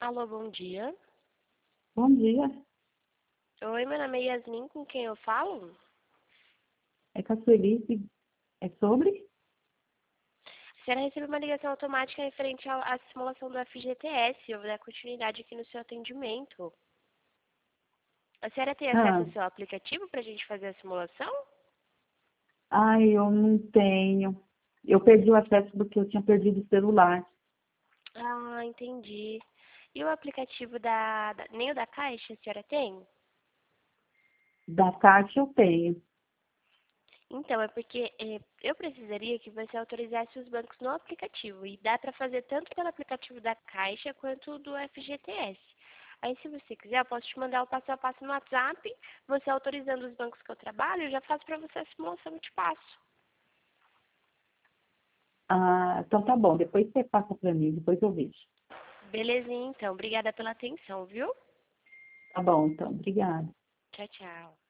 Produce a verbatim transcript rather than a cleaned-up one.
Alô, bom dia. Bom dia. Oi, meu nome é Yasmin, com quem eu falo? É com a Suelice. É sobre? A senhora recebeu uma ligação automática referente ao- à simulação do F G T S. Eu vou dar continuidade aqui no seu atendimento. A senhora tem acesso Ah, ao seu aplicativo para a gente fazer a simulação? ai, eu não tenho. Eu perdi o acesso porque eu tinha perdido o celular. Ah, entendi. E o aplicativo da, da- nem o da Caixa, a senhora tem? Da Caixa eu tenho. Então, é porque eh, eu precisaria que você autorizasse os bancos no aplicativo. E dá para fazer tanto pelo aplicativo da Caixa quanto do F G T S. Aí, se você quiser, eu posso te mandar o passo a passo no WhatsApp. Você autorizando os bancos que eu trabalho, eu já faço para você a simulação e te passo. Ah, então tá bom. Depois você passa para mim, depois eu vejo. Belezinha, então. Obrigada pela atenção, viu? Tá bom, então. Obrigada. Tchau, tchau.